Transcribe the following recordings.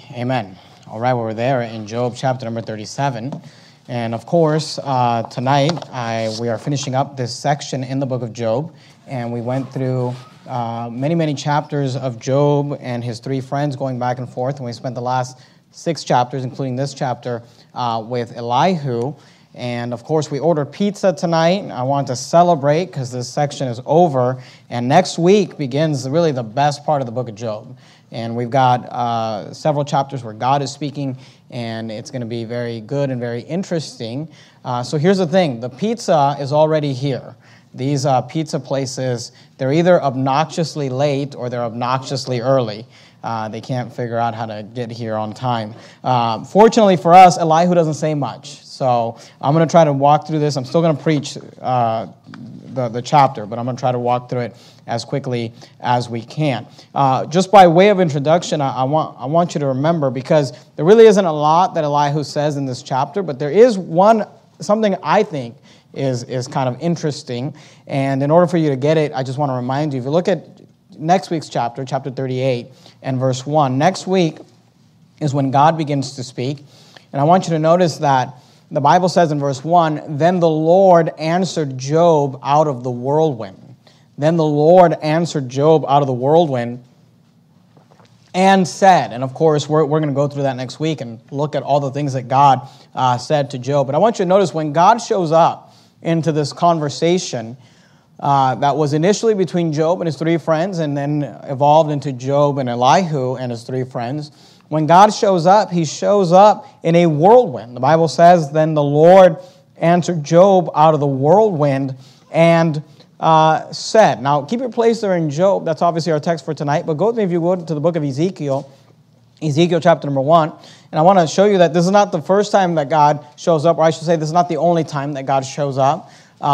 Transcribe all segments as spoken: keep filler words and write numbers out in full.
Amen. All right, well, we're there in Job chapter number thirty-seven. And of course, uh, tonight I, we are finishing up this section in the book of Job. And we went through uh, many, many chapters of Job and his three friends going back and forth. And we spent the last six chapters, including this chapter, uh, with Elihu. And of course, we ordered pizza tonight. I want to celebrate because this section is over. And next week begins really the best part of the book of Job. And we've got uh, several chapters where God is speaking, and it's going to be very good and very interesting. Uh, so here's the thing. The pizza is already here. These uh, pizza places, they're either obnoxiously late or they're obnoxiously early. Uh, they can't figure out how to get here on time. Uh, fortunately for us, Elihu doesn't say much. So I'm going to try to walk through this. I'm still going to preach uh, the, the chapter, but I'm going to try to walk through it as quickly as we can. Uh, just by way of introduction, I, I want I want you to remember, because there really isn't a lot that Elihu says in this chapter, but there is one, something I think is, is kind of interesting. And in order for you to get it, I just want to remind you, if you look at next week's chapter, chapter thirty-eight and verse one, next week is when God begins to speak. And I want you to notice that the Bible says in verse one, then the Lord answered Job out of the whirlwind. Then the Lord answered Job out of the whirlwind and said, and of course, we're, we're going to go through that next week and look at all the things that God uh, said to Job. But I want you to notice when God shows up into this conversation uh, that was initially between Job and his three friends and then evolved into Job and Elihu and his three friends, when God shows up, he shows up in a whirlwind. The Bible says, then the Lord answered Job out of the whirlwind and uh, said. Now, keep your place there in Job. That's obviously our text for tonight. But go with me, if you would, to the book of Ezekiel, Ezekiel chapter number one. And I want to show you that this is not the first time that God shows up, or I should say this is not the only time that God shows up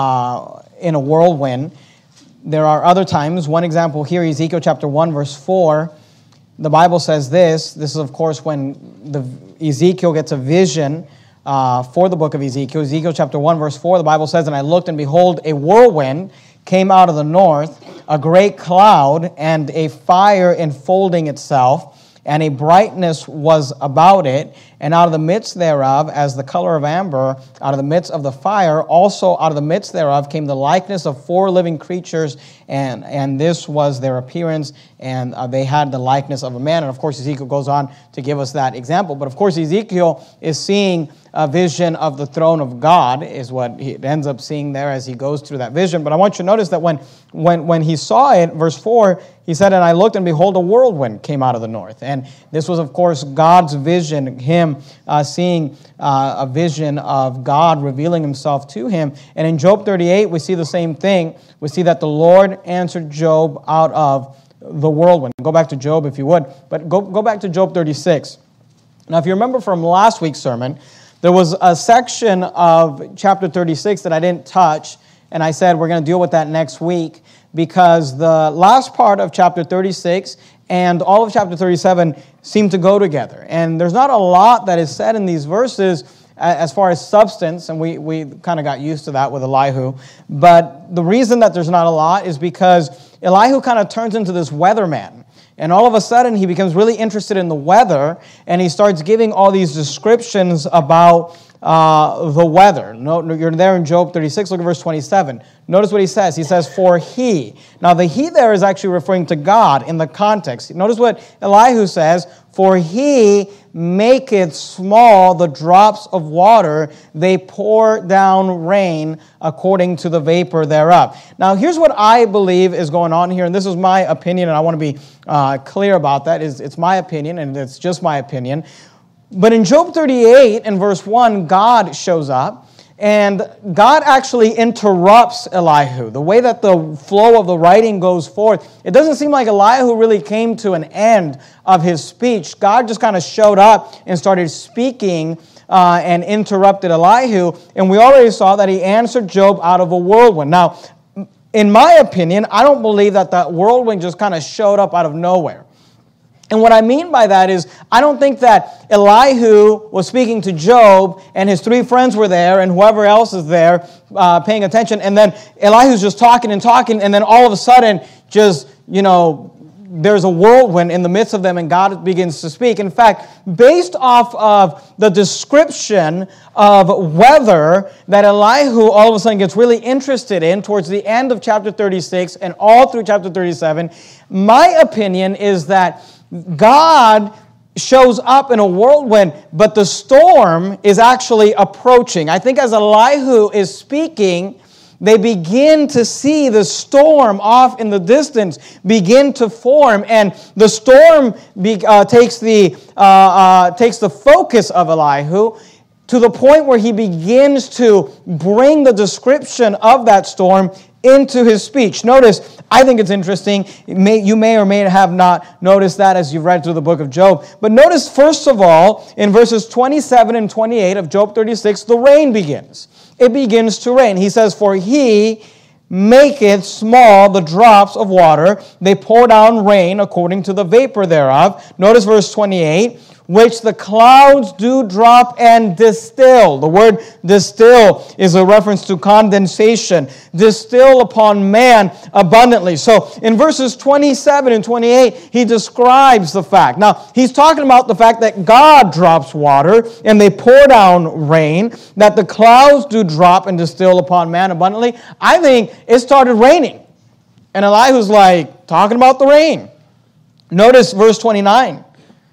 uh, in a whirlwind. There are other times. One example here, Ezekiel chapter one, verse four. The Bible says this. This is, of course, when the Ezekiel gets a vision uh, for the book of Ezekiel. Ezekiel chapter one, verse four, the Bible says, and I looked, and behold, a whirlwind came out of the north, a great cloud, and a fire enfolding itself, and a brightness was about it, and out of the midst thereof, as the color of amber, out of the midst of the fire, also out of the midst thereof came the likeness of four living creatures, and, and this was their appearance, and uh, they had the likeness of a man. And of course, Ezekiel goes on to give us that example. But of course, Ezekiel is seeing a vision of the throne of God, is what he ends up seeing there as he goes through that vision. But I want you to notice that when, when, when he saw it, verse four, he said, and I looked, and behold, a whirlwind came out of the north. And this was, of course, God's vision, him uh, seeing uh, a vision of God revealing himself to him. And in Job thirty-eight, we see the same thing. We see that the Lord answered Job out of the whirlwind. Go back to Job if you would. But go, go back to Job thirty-six. Now, if you remember from last week's sermon, there was a section of chapter thirty-six that I didn't touch, and I said we're going to deal with that next week, because the last part of chapter thirty-six and all of chapter thirty-seven seem to go together. And there's not a lot that is said in these verses as far as substance, and we, we kind of got used to that with Elihu. But the reason that there's not a lot is because Elihu kind of turns into this weatherman. And all of a sudden, he becomes really interested in the weather, and he starts giving all these descriptions about uh, the weather. No, you're there in Job thirty-six, look at verse twenty-seven. Notice what he says. He says, for he. Now, the he there is actually referring to God in the context. Notice what Elihu says, for he maketh small the drops of water, they pour down rain according to the vapor thereof. Now, here's what I believe is going on here, and this is my opinion, and I want to be uh, clear about that. It's, it's my opinion, and it's just my opinion. But in Job thirty-eight and verse one, God shows up, and God actually interrupts Elihu. The way that the flow of the writing goes forth, it doesn't seem like Elihu really came to an end of his speech. God just kind of showed up and started speaking uh, and interrupted Elihu. And we already saw that he answered Job out of a whirlwind. Now, in my opinion, I don't believe that that whirlwind just kind of showed up out of nowhere. And what I mean by that is, I don't think that Elihu was speaking to Job and his three friends were there and whoever else is there uh, paying attention, and then Elihu's just talking and talking, and then all of a sudden just, you know, there's a whirlwind in the midst of them, and God begins to speak. In fact, based off of the description of weather that Elihu all of a sudden gets really interested in towards the end of chapter thirty-six and all through chapter thirty-seven, my opinion is that God shows up in a whirlwind, but the storm is actually approaching. I think as Elihu is speaking, they begin to see the storm off in the distance begin to form, and the storm be, uh, takes the uh, uh, takes the focus of Elihu to the point where he begins to bring the description of that storm into his speech. Notice, I think it's interesting. It may, you may or may have not noticed that as you've read through the book of Job. But notice, first of all, in verses twenty-seven and twenty-eight of Job thirty-six, the rain begins. It begins to rain. He says, "For he maketh small the drops of water. They pour down rain according to the vapor thereof." Notice verse twenty-eight. "Which the clouds do drop and distill." The word distill is a reference to condensation. Distill upon man abundantly. So in verses twenty-seven and twenty-eight, he describes the fact. Now, he's talking about the fact that God drops water and they pour down rain, that the clouds do drop and distill upon man abundantly. I think it started raining. And Elihu's like, talking about the rain. Notice verse twenty-nine.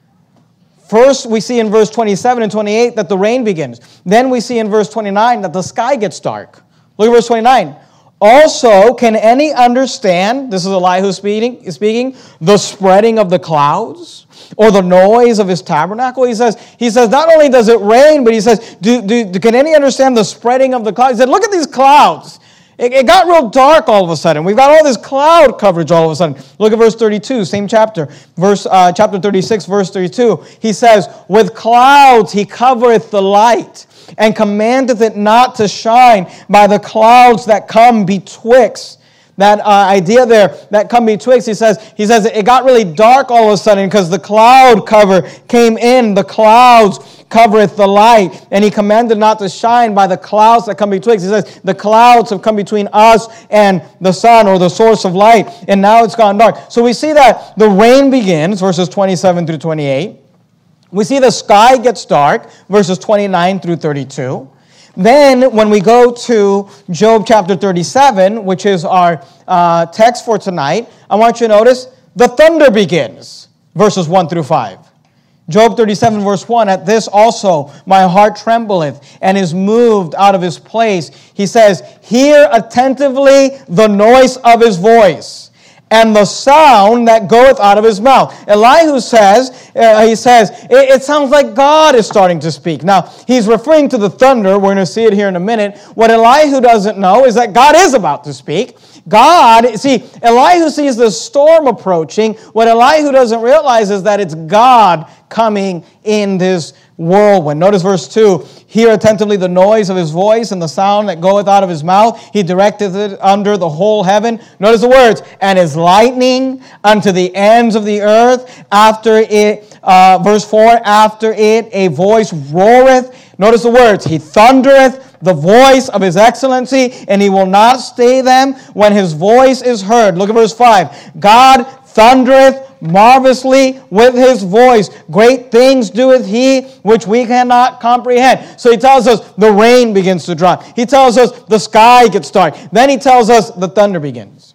First, we see in verse twenty-seven and twenty-eight that the rain begins. Then we see in verse twenty-nine that the sky gets dark. Look at verse twenty-nine. "Also, can any understand," this is Elihu speaking, speaking, "the spreading of the clouds, or the noise of his tabernacle?" He says, he says, not only does it rain, but he says, do, do, can any understand the spreading of the clouds? He said, look at these clouds. It, it got real dark all of a sudden. We've got all this cloud coverage all of a sudden. Look at verse thirty-two, same chapter. Verse uh, chapter thirty-six, verse thirty-two. He says, "With clouds he covereth the light, and commandeth it not to shine by the clouds that come betwixt." That uh, idea there, that come betwixt, he says, he says it got really dark all of a sudden because the cloud cover came in. The clouds covereth the light, and he commanded not to shine by the clouds that come betwixt. He says, the clouds have come between us and the sun, or the source of light, and now it's gone dark. So we see that the rain begins, verses twenty-seven through twenty-eight. We see the sky gets dark, verses twenty-nine through thirty-two. Then, when we go to Job chapter thirty-seven, which is our uh, text for tonight, I want you to notice the thunder begins, verses one through five. Job thirty-seven, verse one, "At this also my heart trembleth, and is moved out of his place." He says, "Hear attentively the noise of his voice, and the sound that goeth out of his mouth." Elihu says, uh, he says, it, it sounds like God is starting to speak. Now, he's referring to the thunder. We're going to see it here in a minute. What Elihu doesn't know is that God is about to speak. God, see, Elihu sees the storm approaching. What Elihu doesn't realize is that it's God coming in this whirlwind. Notice verse two. "Hear attentively the noise of his voice and the sound that goeth out of his mouth. He directeth it under the whole heaven." Notice the words. "And his lightning unto the ends of the earth. After it," uh, verse four, "after it a voice roareth." Notice the words. "He thundereth the voice of his excellency, and he will not stay them when his voice is heard." Look at verse five. "God thundereth marvelously with his voice. Great things doeth he, which we cannot comprehend." So he tells us the rain begins to drop. He tells us the sky gets dark. Then he tells us the thunder begins.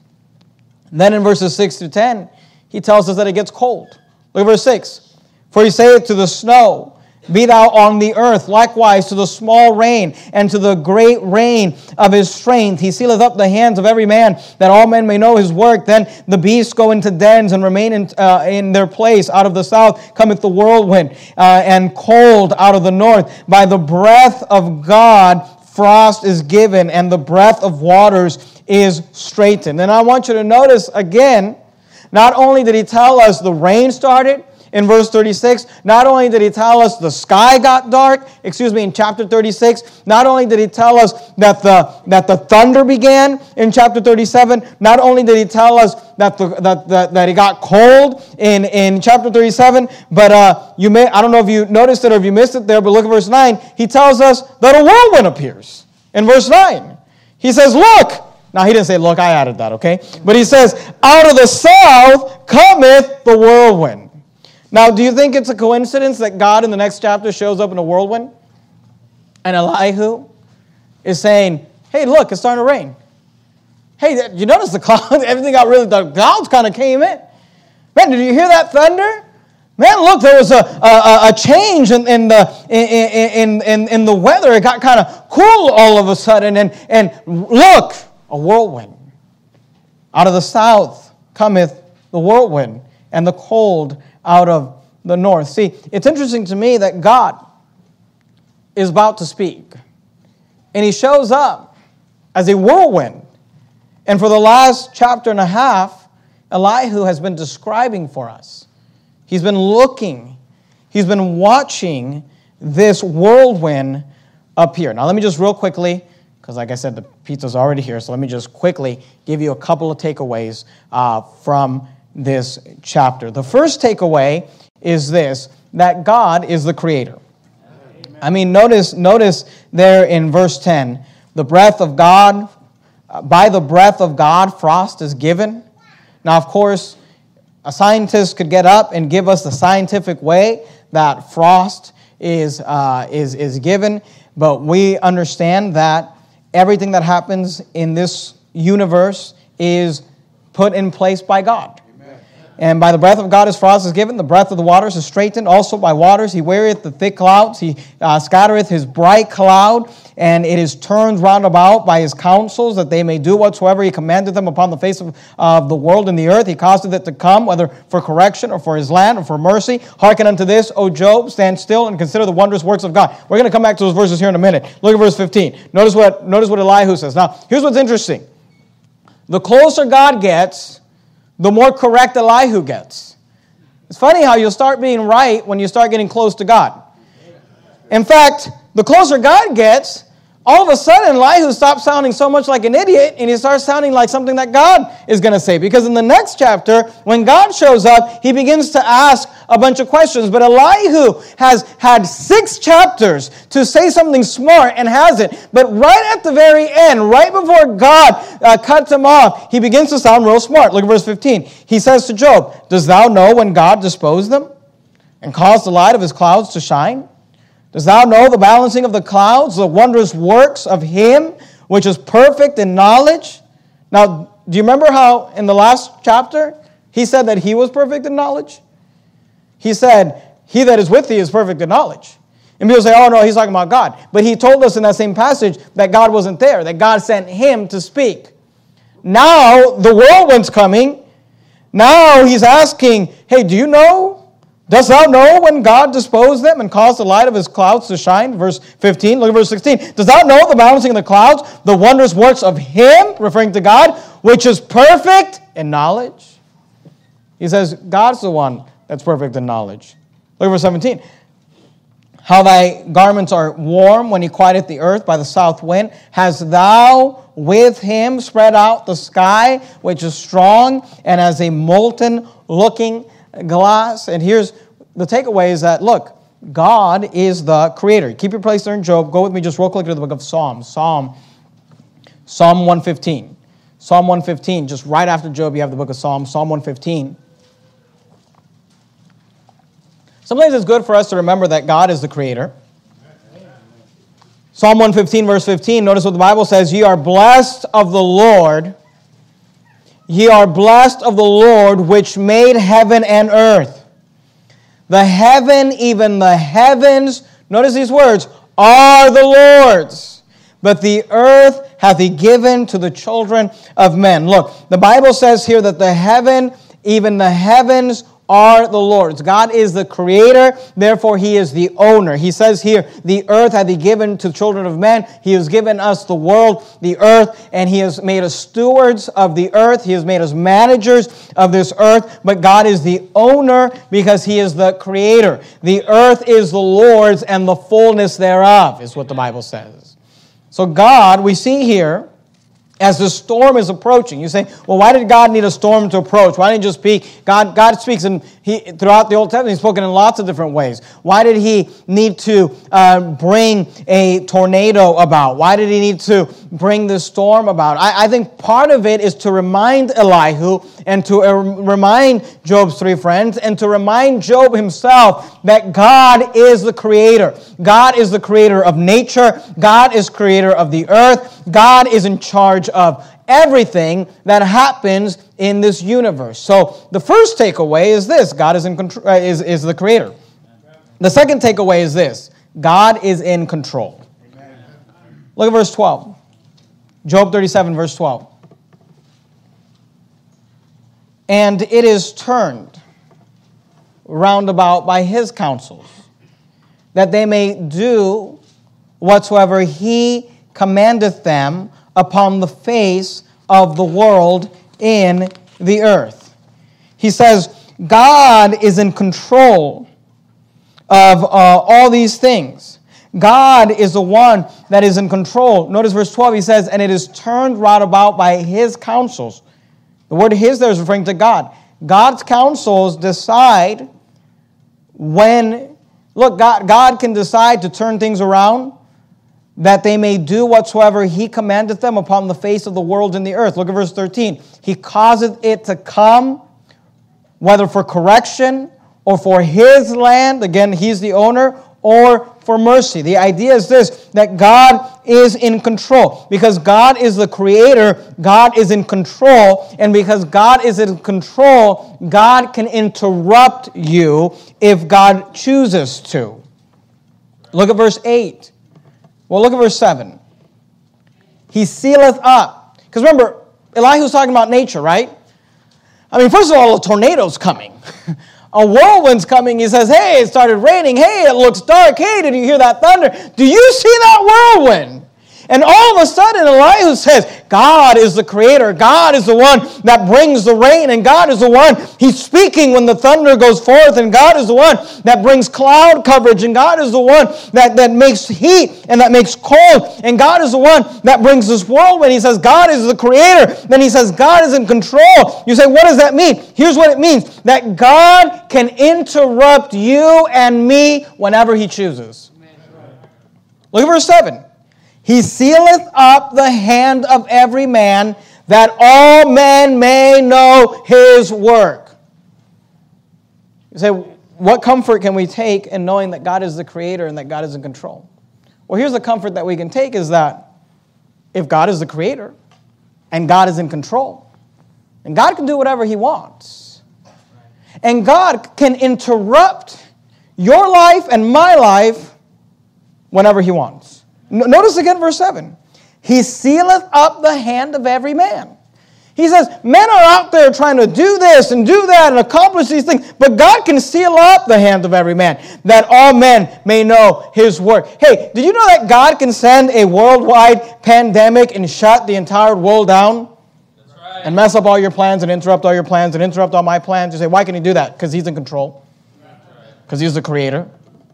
Then in verses six through ten, he tells us that it gets cold. Look at verse six. "For he saith to the snow, Be thou on the earth, likewise to the small rain, and to the great rain of his strength. He sealeth up the hands of every man, that all men may know his work. Then the beasts go into dens, and remain in, uh, in their place. Out of the south cometh the whirlwind, uh, and cold out of the north. By the breath of God frost is given, and the breath of waters is straitened." And I want you to notice again, not only did he tell us the rain started, in verse thirty-six, not only did he tell us the sky got dark, excuse me, in chapter thirty-six, not only did he tell us that the that the thunder began in chapter thirty-seven, not only did he tell us that the that that, that it got cold in, in chapter thirty-seven, but uh, you may I don't know if you noticed it or if you missed it there, but look at verse nine. He tells us that a whirlwind appears in verse nine. He says, "Look, Now, he didn't say, look, I added that, okay? But he says, out of the south cometh the whirlwind. Now, do you think it's a coincidence that God in the next chapter shows up in a whirlwind? And Elihu is saying, hey, look, it's starting to rain. Hey, you notice the clouds? Everything got really, the clouds kind of came in. Man, did you hear that thunder? Man, look, there was a, a, a change in, in, the, in, in, in the weather. It got kind of cool all of a sudden. And, and look, a whirlwind. Out of the south cometh the whirlwind, and the cold out of the north. See, it's interesting to me that God is about to speak. And he shows up as a whirlwind. And for the last chapter and a half, Elihu has been describing for us. He's been looking. He's been watching this whirlwind appear. Now, let me just real quickly, because like I said, the pizza's already here, so let me just quickly give you a couple of takeaways uh, from this chapter. The first takeaway is this, that God is the creator. Amen. I mean, notice, notice there in verse ten, the breath of God, uh, by the breath of God, frost is given. Now, of course, a scientist could get up and give us the scientific way that frost is, uh, is, is given, but we understand that everything that happens in this universe is put in place by God. Amen. And by the breath of God is frost is given, the breath of the waters is straightened, also by waters he wearieth the thick clouds, he uh, scattereth his bright cloud, and it is turned round about by his counsels, that they may do whatsoever he commanded them upon the face of uh, the world and the earth. He causeth it to come, whether for correction or for his land or for mercy. Hearken unto this, O Job, stand still and consider the wondrous works of God. We're going to come back to those verses here in a minute. Look at verse fifteen. Notice what, notice what Elihu says. Now, here's what's interesting. The closer God gets, the more correct Elihu gets. It's funny how you'll start being right when you start getting close to God. In fact, the closer God gets, all of a sudden, Elihu stops sounding so much like an idiot, and he starts sounding like something that God is going to say. Because in the next chapter, when God shows up, he begins to ask a bunch of questions. But Elihu has had six chapters to say something smart and hasn't. But right at the very end, right before God uh, cuts him off, he begins to sound real smart. Look at verse fifteen. He says to Job, dost thou know when God disposed them and caused the light of his clouds to shine? Dost thou know the balancing of the clouds, the wondrous works of him, which is perfect in knowledge? Now, do you remember how in the last chapter, he said that he was perfect in knowledge? He said, he that is with thee is perfect in knowledge. And people say, oh no, he's talking about God. But he told us in that same passage that God wasn't there, that God sent him to speak. Now, the whirlwind's coming. Now he's asking, hey, do you know? Dost thou know when God disposed them and caused the light of his clouds to shine? Verse fifteen, look at verse sixteen. Dost thou know the balancing of the clouds, the wondrous works of him, referring to God, which is perfect in knowledge? He says, God's the one that's perfect in knowledge. Look at verse seventeen. How thy garments are warm when he quieteth the earth by the south wind. Hast thou with him spread out the sky, which is strong, and as a molten looking glass? And here's the takeaway is that, look, God is the creator. Keep your place there in Job. Go with me just real quick to the book of Psalms. Psalm, Psalm one fifteen. Psalm one fifteen, just right after Job, you have the book of Psalms. Psalm one fifteen. Sometimes it's good for us to remember that God is the creator. Psalm one fifteen, verse fifteen, notice what the Bible says. Ye are blessed of the Lord. Ye are blessed of the Lord, which made heaven and earth. The heaven, even the heavens, notice these words, are the Lord's. But the earth hath he given to the children of men. Look, the Bible says here that the heaven, even the heavens, are the Lord's. God is the creator, therefore he is the owner. He says here, the earth hath he given to children of men. He has given us the world, the earth, and he has made us stewards of the earth. He has made us managers of this earth, but God is the owner because he is the creator. The earth is the Lord's and the fullness thereof, is what the Bible says. So God, we see here, as the storm is approaching. You say, well, why did God need a storm to approach? Why didn't he just speak? God, God speaks in, he throughout the Old Testament, he's spoken in lots of different ways. Why did he need to uh, bring a tornado about? Why did he need to bring this storm about? I, I think part of it is to remind Elihu and to uh, remind Job's three friends and to remind Job himself that God is the creator. God is the creator of nature. God is creator of the earth. God is in charge of everything that happens in this universe. So the first takeaway is this: God is in control, uh, is, is the creator. The second takeaway is this: God is in control. Amen. Look at verse twelve. Job thirty-seven, verse twelve. And it is turned round about by his counsels, that they may do whatsoever he commandeth them upon the face of the world in the earth. He says, God is in control of uh, all these things. God is the one that is in control. Notice verse twelve, he says, and it is turned round about by his counsels. The word his there is referring to God. God's counsels decide when, look, God, God can decide to turn things around, that they may do whatsoever he commandeth them upon the face of the world in the earth. Look at verse thirteen. He causeth it to come, whether for correction or for his land, again, he's the owner, or for mercy. The idea is this, that God is in control. Because God is the creator, God is in control, and because God is in control, God can interrupt you if God chooses to. Look at verse eight. Well, look at verse seven. He sealeth up. Because remember, Elihu's talking about nature, right? I mean, first of all, a tornado's coming. A whirlwind's coming. He says, hey, it started raining. Hey, it looks dark. Hey, did you hear that thunder? Do you see that whirlwind? And all of a sudden, Elihu says, God is the creator. God is the one that brings the rain. And God is the one, he's speaking when the thunder goes forth. And God is the one that brings cloud coverage. And God is the one that, that makes heat and that makes cold. And God is the one that brings this whirlwind. He says, God is the creator. Then he says, God is in control. You say, what does that mean? Here's what it means. That God can interrupt you and me whenever he chooses. Look at verse seven. He sealeth up the hand of every man, that all men may know his work. You say, what comfort can we take in knowing that God is the creator and that God is in control? Well, here's the comfort that we can take is that if God is the creator and God is in control, and God can do whatever he wants, and God can interrupt your life and my life whenever he wants. Notice again verse seven. He sealeth up the hand of every man. He says, men are out there trying to do this and do that and accomplish these things, but God can seal up the hand of every man, that all men may know his work. Hey, did you know that God can send a worldwide pandemic and shut the entire world down? That's right. And mess up all your plans and interrupt all your plans and interrupt all my plans? You say, why can he do that? Because he's in control. Because he's the creator.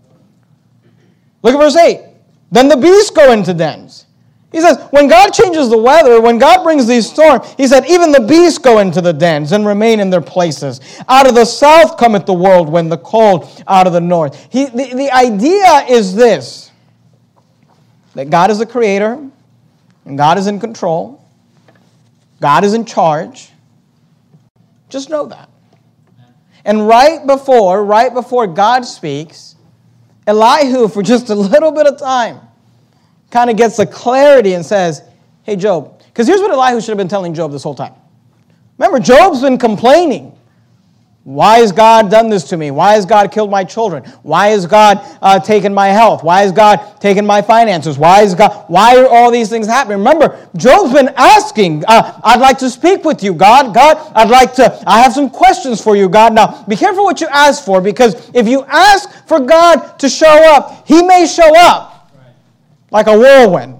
Look at verse eight. Then the beasts go into dens. He says, when God changes the weather, when God brings these storms, he said, even the beasts go into the dens and remain in their places. Out of the south cometh the whirlwind, the cold out of the north. He, the, the idea is this, that God is the creator, and God is in control. God is in charge. Just know that. And right before, right before God speaks, Elihu, for just a little bit of time, kind of gets the clarity and says, hey, Job, because here's what Elihu should have been telling Job this whole time. Remember, Job's been complaining. Why has God done this to me? Why has God killed my children? Why has God uh, taken my health? Why has God taken my finances? Why is God? Why are all these things happening? Remember, Job's been asking, uh, I'd like to speak with you, God. God, I'd like to, I have some questions for you, God. Now, be careful what you ask for, because if you ask for God to show up, he may show up like a whirlwind.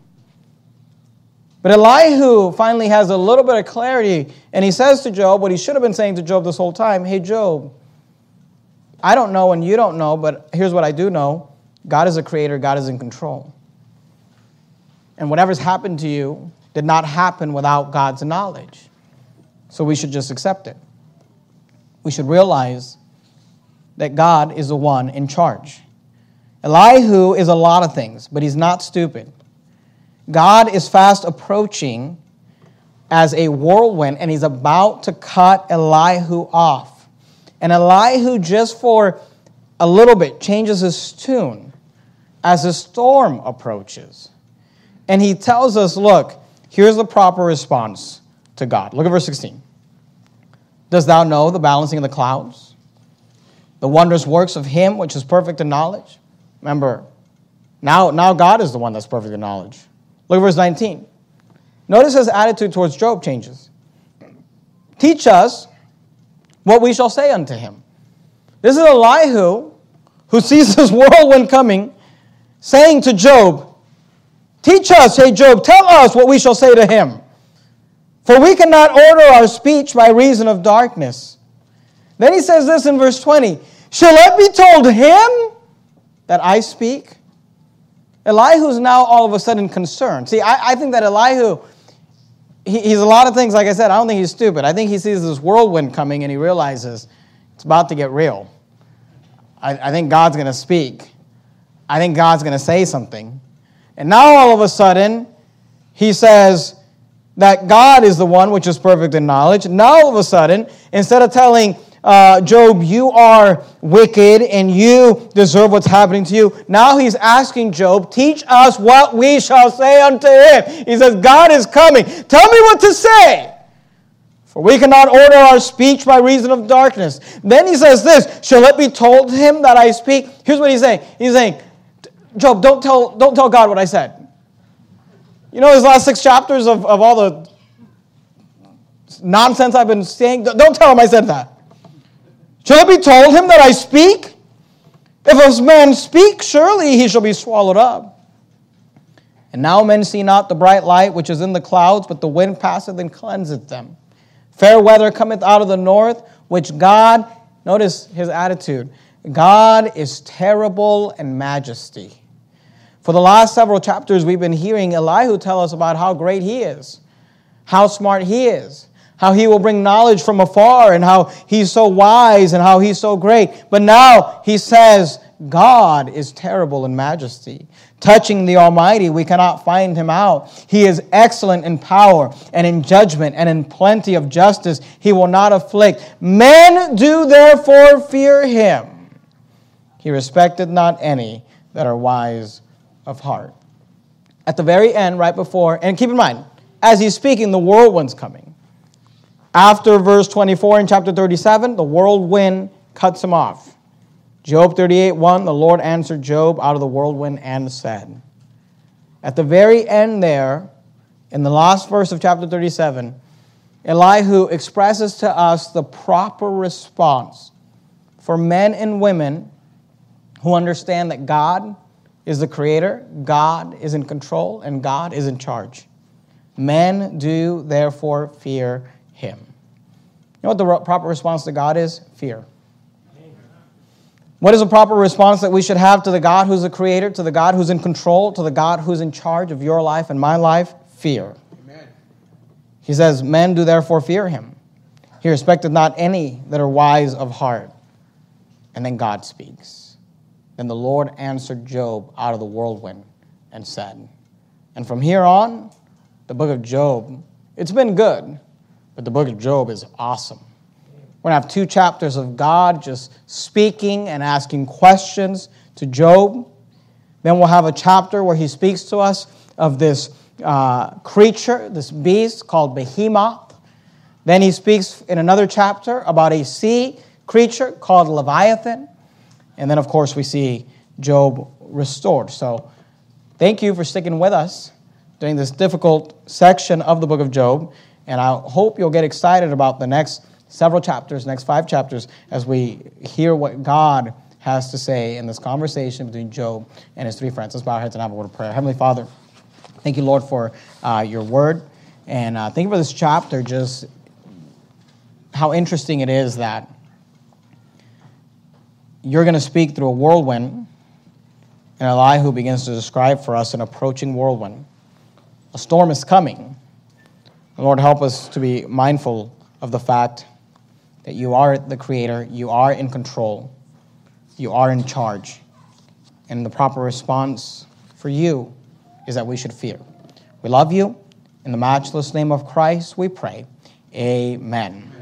But Elihu finally has a little bit of clarity, and he says to Job what he should have been saying to Job this whole time. Hey, Job, I don't know and you don't know, but here's what I do know. God is a creator. God is in control. And whatever's happened to you did not happen without God's knowledge. So we should just accept it. We should realize that God is the one in charge. Elihu is a lot of things, but he's not stupid. God is fast approaching as a whirlwind, and he's about to cut Elihu off. And Elihu, just for a little bit, changes his tune as a storm approaches. And he tells us, look, here's the proper response to God. Look at verse sixteen. Dost thou know the balancing of the clouds, the wondrous works of him which is perfect in knowledge? Remember, now, now God is the one that's perfect in knowledge. Look at verse nineteen. Notice his attitude towards Job changes. Teach us what we shall say unto him. This is Elihu who sees this whirlwind coming, saying to Job, teach us, hey Job, tell us what we shall say to him. For we cannot order our speech by reason of darkness. Then he says this in verse twenty. Shall it be told him that I speak? Elihu is now all of a sudden concerned. See, I, I think that Elihu, he, he's a lot of things. Like I said, I don't think he's stupid. I think he sees this whirlwind coming and he realizes it's about to get real. I, I think God's going to speak. I think God's going to say something. And now all of a sudden, he says that God is the one which is perfect in knowledge. Now all of a sudden, instead of telling uh, Job, you are wicked and you deserve what's happening to you, now he's asking Job, teach us what we shall say unto him. He says, God is coming. Tell me what to say. For we cannot order our speech by reason of darkness. Then he says this, shall it be told him that I speak? Here's what he's saying. He's saying, Job, don't tell, don't tell God what I said. You know, these last six chapters of, of all the nonsense I've been saying, don't tell him I said that. Shall it be told him that I speak? If a man speak, surely he shall be swallowed up. And now men see not the bright light which is in the clouds, but the wind passeth and cleanseth them. Fair weather cometh out of the north, which God, notice his attitude, God is terrible in majesty. For the last several chapters, we've been hearing Elihu tell us about how great he is, how smart he is, how he will bring knowledge from afar, and how he's so wise and how he's so great. But now he says, God is terrible in majesty. Touching the Almighty, we cannot find him out. He is excellent in power and in judgment and in plenty of justice. He will not afflict. Men do therefore fear him. He respecteth not any that are wise of heart. At the very end, right before, and keep in mind, as he's speaking, the whirlwind's coming. After verse twenty-four in chapter thirty-seven, the whirlwind cuts him off. Job thirty-eight one, the Lord answered Job out of the whirlwind and said. At the very end there, in the last verse of chapter thirty-seven, Elihu expresses to us the proper response for men and women who understand that God is the creator, God is in control, and God is in charge. Men do therefore fear him. You know what the proper response to God is? Fear. What is the proper response that we should have to the God who's the creator, to the God who's in control, to the God who's in charge of your life and my life? Fear. Amen. He says, men do therefore fear him. He respecteth not any that are wise of heart. And then God speaks. Then the Lord answered Job out of the whirlwind and said. And from here on, the book of Job, it's been good, but the book of Job is awesome. We're going to have two chapters of God just speaking and asking questions to Job. Then we'll have a chapter where he speaks to us of this uh, creature, this beast called Behemoth. Then he speaks in another chapter about a sea creature called Leviathan. And then, of course, we see Job restored. So thank you for sticking with us during this difficult section of the book of Job. And I hope you'll get excited about the next several chapters, next five chapters, as we hear what God has to say in this conversation between Job and his three friends. Let's bow our heads and have a word of prayer. Heavenly Father, thank you, Lord, for uh, your word. And uh, thank you for this chapter, just how interesting it is that you're going to speak through a whirlwind, and Elihu begins to describe for us an approaching whirlwind. A storm is coming. Lord, help us to be mindful of the fact that you are the creator, you are in control, You are in charge. And the proper response for you is that we should fear. We love you. In the matchless name of Christ, we pray. Amen.